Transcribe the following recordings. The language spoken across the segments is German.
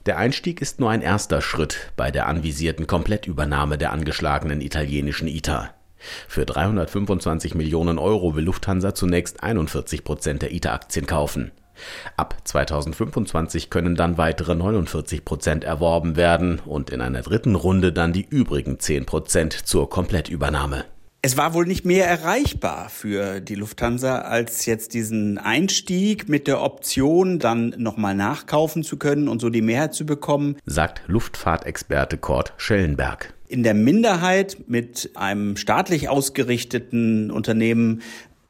Der Einstieg ist nur ein erster Schritt bei der anvisierten Komplettübernahme der angeschlagenen italienischen ITA. Für 325 Millionen Euro will Lufthansa zunächst 41% der ITA-Aktien kaufen. Ab 2025 können dann weitere 49% erworben werden und in einer dritten Runde dann die übrigen 10% zur Komplettübernahme. Es war wohl nicht mehr erreichbar für die Lufthansa, als jetzt diesen Einstieg mit der Option, dann nochmal nachkaufen zu können und so die Mehrheit zu bekommen, sagt Luftfahrtexperte Cord Schellenberg. In der Minderheit mit einem staatlich ausgerichteten Unternehmen,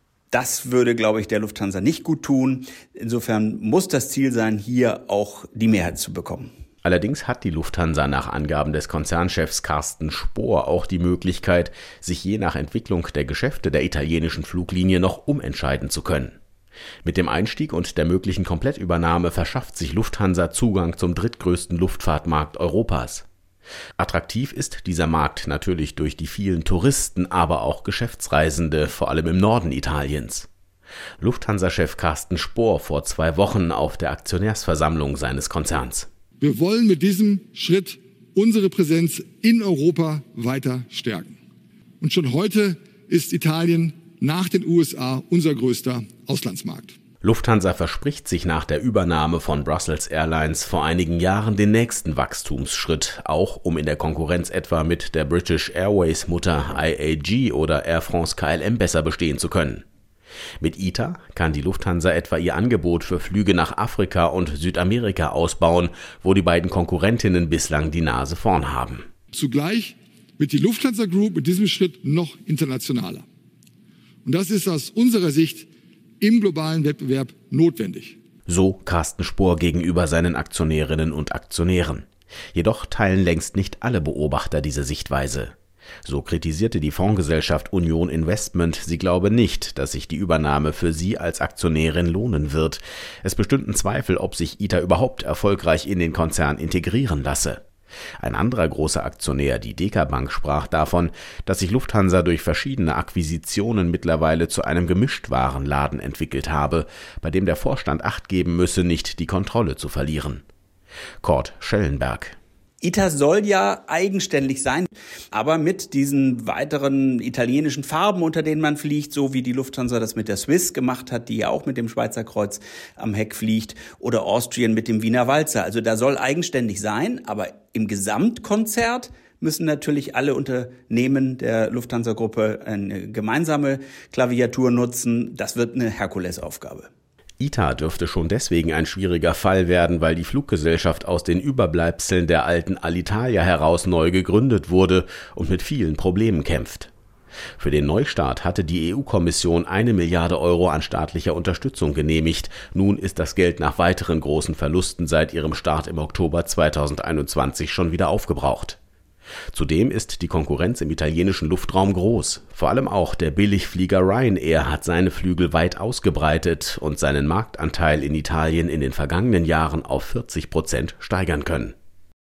das würde, glaube ich, der Lufthansa nicht gut tun. Insofern muss das Ziel sein, hier auch die Mehrheit zu bekommen. Allerdings hat die Lufthansa nach Angaben des Konzernchefs Carsten Spohr auch die Möglichkeit, sich je nach Entwicklung der Geschäfte der italienischen Fluglinie noch umentscheiden zu können. Mit dem Einstieg und der möglichen Komplettübernahme verschafft sich Lufthansa Zugang zum drittgrößten Luftfahrtmarkt Europas. Attraktiv ist dieser Markt natürlich durch die vielen Touristen, aber auch Geschäftsreisende, vor allem im Norden Italiens. Lufthansa-Chef Carsten Spohr vor 2 Wochen auf der Aktionärsversammlung seines Konzerns. Wir wollen mit diesem Schritt unsere Präsenz in Europa weiter stärken. Und schon heute ist Italien nach den USA unser größter Auslandsmarkt. Lufthansa verspricht sich nach der Übernahme von Brussels Airlines vor einigen Jahren den nächsten Wachstumsschritt, auch um in der Konkurrenz etwa mit der British Airways Mutter IAG oder Air France KLM besser bestehen zu können. Mit ITA kann die Lufthansa etwa ihr Angebot für Flüge nach Afrika und Südamerika ausbauen, wo die beiden Konkurrentinnen bislang die Nase vorn haben. Zugleich wird die Lufthansa Group mit diesem Schritt noch internationaler. Und das ist aus unserer Sicht im globalen Wettbewerb notwendig. So Carsten Spohr gegenüber seinen Aktionärinnen und Aktionären. Jedoch teilen längst nicht alle Beobachter diese Sichtweise. So kritisierte die Fondsgesellschaft Union Investment, sie glaube nicht, dass sich die Übernahme für sie als Aktionärin lohnen wird. Es bestünden Zweifel, ob sich ITA überhaupt erfolgreich in den Konzern integrieren lasse. Ein anderer großer Aktionär, die Deka Bank, sprach davon, dass sich Lufthansa durch verschiedene Akquisitionen mittlerweile zu einem Gemischtwarenladen entwickelt habe, bei dem der Vorstand Acht geben müsse, nicht die Kontrolle zu verlieren. Cord Schellenberg. ITA soll ja eigenständig sein, aber mit diesen weiteren italienischen Farben, unter denen man fliegt, so wie die Lufthansa das mit der Swiss gemacht hat, die ja auch mit dem Schweizer Kreuz am Heck fliegt, oder Austrian mit dem Wiener Walzer. Also da soll eigenständig sein, aber im Gesamtkonzert müssen natürlich alle Unternehmen der Lufthansa-Gruppe eine gemeinsame Klaviatur nutzen. Das wird eine Herkulesaufgabe. ITA dürfte schon deswegen ein schwieriger Fall werden, weil die Fluggesellschaft aus den Überbleibseln der alten Alitalia heraus neu gegründet wurde und mit vielen Problemen kämpft. Für den Neustart hatte die EU-Kommission 1 Milliarde Euro an staatlicher Unterstützung genehmigt. Nun ist das Geld nach weiteren großen Verlusten seit ihrem Start im Oktober 2021 schon wieder aufgebraucht. Zudem ist die Konkurrenz im italienischen Luftraum groß. Vor allem auch der Billigflieger Ryanair hat seine Flügel weit ausgebreitet und seinen Marktanteil in Italien in den vergangenen Jahren auf 40% steigern können.